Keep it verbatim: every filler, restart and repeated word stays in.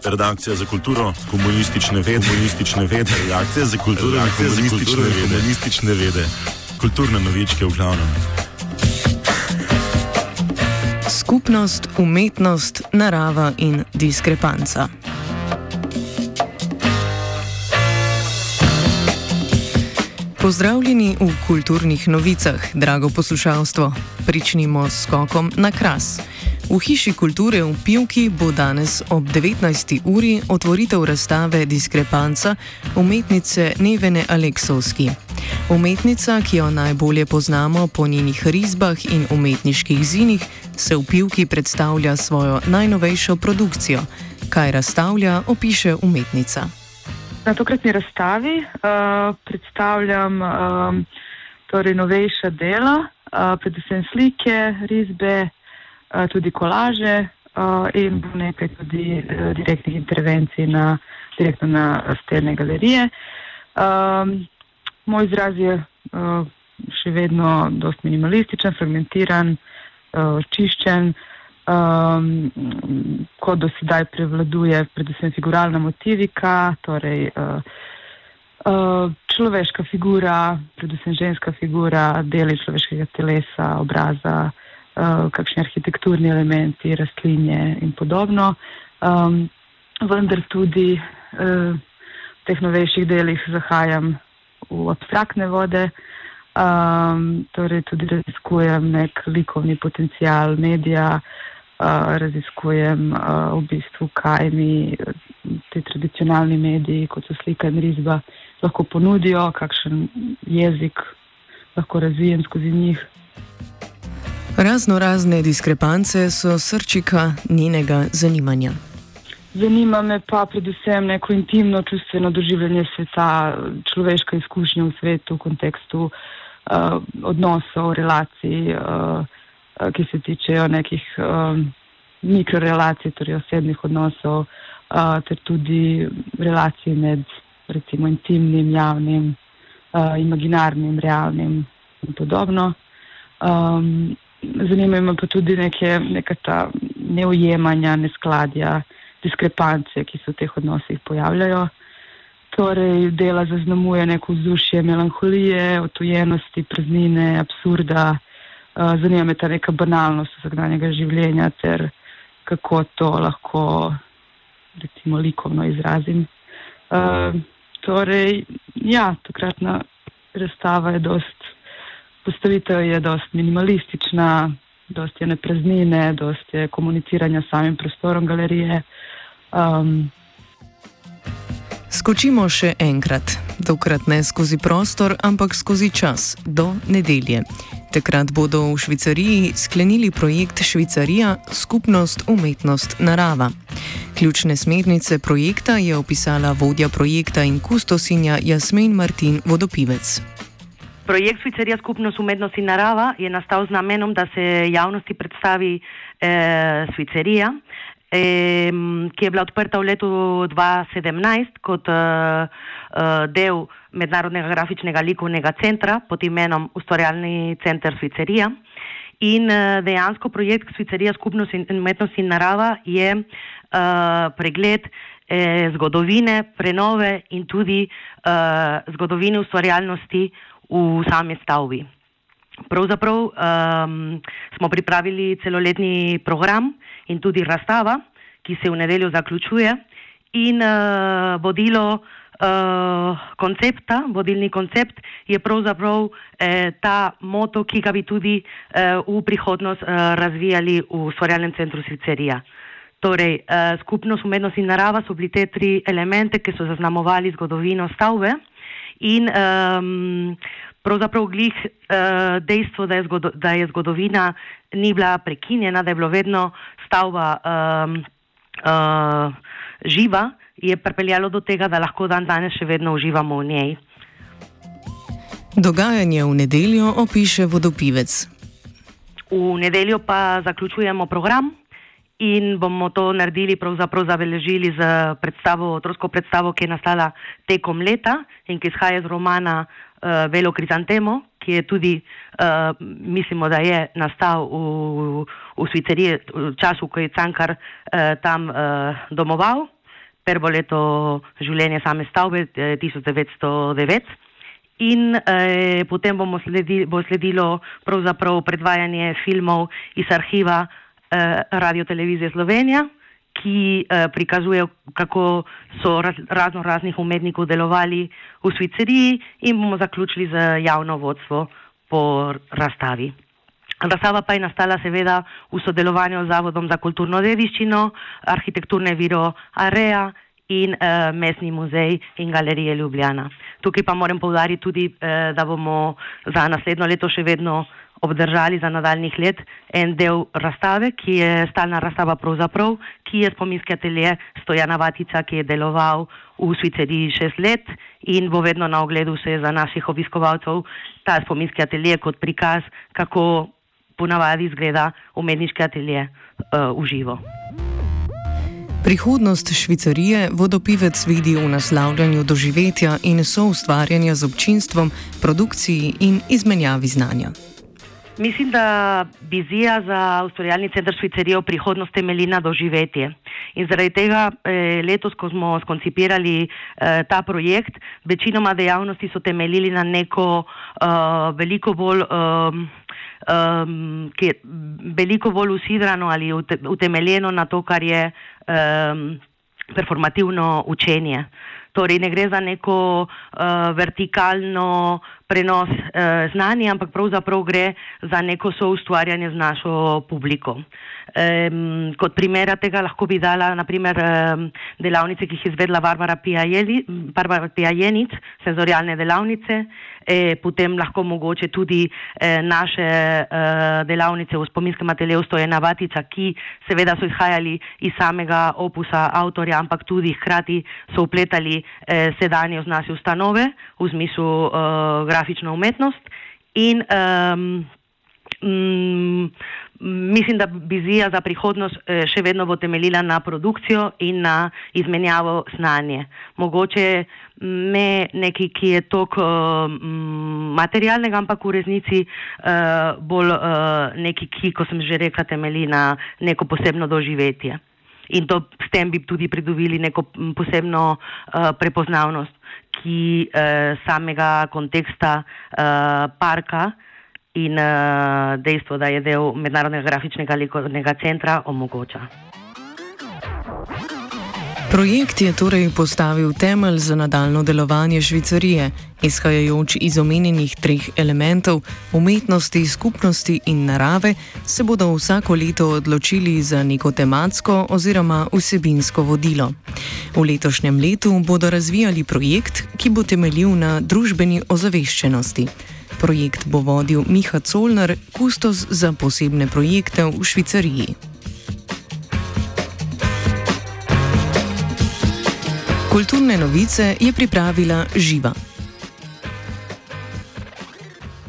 Redakcija za kulturo, komunistične vede, komunistične vede, redakcija za kulturo, redakcija za komunistične vede, komunistične vede, kulturne novičke v glavnem. Skupnost, umetnost, narava in diskrepanca. Pozdravljeni v kulturnih novicah, drago poslušalstvo. Pričnimo s skokom na Kras. V Hiši kulture v Pivki bo danes ob devetnajsti uri otvoritev razstave Diskrepanca umetnice Nevene Aleksovski. Umetnica, ki jo najbolje poznamo po njenih risbah in umetniških zinih, se v Pivki predstavlja svojo najnovejšo produkcijo. Kaj razstavlja, opiše umetnica. Na tokratni razstavi uh, predstavljam uh, torej novejša dela, uh, predvsem slike, risbe, uh, tudi kolaže uh, in bo nekaj tudi uh, direktnih intervencij na, direktno na stene galerije. Um, moj izraz je uh, še vedno dost minimalističen, fragmentiran, uh, čiščen. Um, kot do sedaj prevladuje predvsem figuralna motivika, torej uh, uh, človeška figura, predvsem ženska figura, deli človeškega telesa, obraza, uh, kakšni arhitekturni elementi, rastlinje in podobno. Um, vendar tudi uh, v teh novejših delih zahajam v abstraktne vode, um, torej tudi raziskujem nek likovni potencial medija, Uh, raziskujem uh, v bistvu, kaj mi ti tradicionalni mediji, kot so slika in risba, lahko ponudijo, kakšen jezik lahko razvijem skozi njih. Razno razne diskrepance so srčika njenega zanimanja. Zanima me pa predvsem neko intimno čustveno doživljanje sveta, človeška izkušnja v svetu, v kontekstu uh, odnosov, relacij, uh, ki se tičejo nekih um, mikrorelacij, torej osebnih odnosov, uh, ter tudi relacij med recimo intimnim, javnim, uh, imaginarnim, realnim in podobno. Um, zanimajo me pa tudi neke, neka ta neujemanja, neskladja, diskrepance, ki se v teh odnosih pojavljajo. Torej, dela zaznamuje neko vzdušje melanholije, odtujenosti, praznine, absurda. Zanima me ta neka banalnost vsakdanjega življenja ter kako to lahko recimo likovno izrazim. Uh, torej, ja, tokratna razstava je dost, postavitev je dost minimalistična, dost je nepraznine, dost je komuniciranja s samim prostorom galerije. Um, Skočimo še enkrat, tokrat ne skozi prostor, ampak skozi čas, do nedelje. Takrat bodo v Švicariji sklenili projekt Švicarija Skupnost, umetnost, narava. Ključne smernice projekta je opisala vodja projekta in kustosinja Jasmin Martin Vodopivec. Projekt Švicarija Skupnost, umetnost in narava je nastal z namenom, da se javnosti predstavi eh, Švicarija, eh, ki je bila odprta v letu dva tisoč sedemnajst kot eh, eh, del Mednarodnega grafičnega likovnega centra pod imenom Ustvarjalni center Švicarija. In eh, dejansko projekt Švicarija Skupnost in umetnost in narava je eh, pregled eh, zgodovine, prenove in tudi eh, zgodovine ustvarjalnosti v sami stavbi. Pravzaprav um, smo pripravili celoletni program in tudi razstava, ki se v nedeljo zaključuje, in uh, vodilo uh, koncepta, vodilni koncept je pravzaprav eh, ta moto, ki ga bi tudi eh, v prihodnost eh, razvijali v Ustvarjalnem centru Švicarija. Torej, eh, skupnost, umetnost in narava so bili te tri elemente, ki so zaznamovali zgodovino stavbe. In um, pravzaprav glih uh, dejstvo, da je, zgodo, da je zgodovina ni bila prekinjena, da je bilo vedno stavba um, uh, živa, je pripeljalo do tega, da lahko dan danes še vedno uživamo v njej. Dogajanje v nedeljo opiše Vodopivec. V nedeljo pa zaključujemo program in bomo to naredili, pravzaprav zabeležili z predstavo, otroško predstavo, ki je nastala tekom leta in ki izhaja iz romana uh, Velo Krizantemo, ki je tudi, uh, mislimo, da je nastal v, v Švicariji v času, ko je Cankar uh, tam uh, domoval. prvo leto življenja same stavbe, tisoč devetsto devet. In eh, potem bomo sledi, bo sledilo pravzaprav predvajanje filmov iz arhiva eh, Radio-televizije Slovenija, ki eh, prikazujejo, kako so raz, razno raznih umetnikov delovali v Švicariji, in bomo zaključili z javno vodstvo po razstavi. Razstava pa je nastala seveda v sodelovanju z Zavodom za kulturno dediščino, Arhitekturne biro Area in uh, Mestni muzej in Galerije Ljubljana. Tukaj pa moram poudariti tudi, uh, da bomo za naslednjo leto še vedno obdržali za nadaljnih let en del razstave, ki je stalna razstava pravzaprav, ki je spominski atelje Stojana Vatica, ki je deloval v Švicariji šest let in bo vedno na ogledu se za naših obiskovalcev ta spominski atelje kot prikaz, kako ponavadi izgleda umetniški atelje uh, v živo. Prihodnost Švicarije vodopivec vidi v naslavljanju doživetja in soustvarjanja z občinstvom, produkciji in izmenjavi znanja. Mislim, da vizija za ustvarjalni center Švicarije v prihodnost temelji na doživetje. In zaradi tega eh, letos, ko smo skoncipirali eh, ta projekt, večinoma dejavnosti so temeljili na neko uh, veliko bolj um, Um, ki je veliko bolj usidrano ali utemeljeno na to, kar je um, performativno učenje. Torej ne gre za neko uh, vertikalno prenos uh, znanja, ampak pravzaprav gre za neko soustvarjanje z našo publiko. Um, kot primera tega lahko bi dala naprimer um, delavnice, ki jih je izvedla Barbara Pijajenic, senzorialne delavnice, e, potem lahko mogoče tudi e, naše e, delavnice v spominskem ateljeju Stojana Vatica, ki seveda so izhajali iz samega opusa avtorja, ampak tudi hkrati so upletali e, sedanje z naše ustanove v smislu e, grafično umetnost in um, mm, mislim, da vizija za prihodnost še vedno bo temeljila na produkcijo in na izmenjavo znanje. Mogoče ne neki, ki je toliko um, materialnega, ampak v resnici uh, bolj uh, neki, ki, ko sem že rekla, temelji na neko posebno doživetje. In to s tem bi tudi pridobili neko posebno uh, prepoznavnost, ki uh, samega konteksta uh, parka in uh, dejstvo, da je del Mednarodnega grafičnega likovnega centra, omogoča. Projekt je torej postavil temelj za nadaljno delovanje Švicarije, izhajajoč iz omenjenih treh elementov, umetnosti, skupnosti in narave, se bodo vsako leto odločili za neko tematsko oziroma vsebinsko vodilo. V letošnjem letu bodo razvijali projekt, ki bo temeljil na družbeni ozaveščenosti. Projekt bo vodil Miha Colner, kustos za posebne projekte v Švicariji. Kulturne novice je pripravila Živa.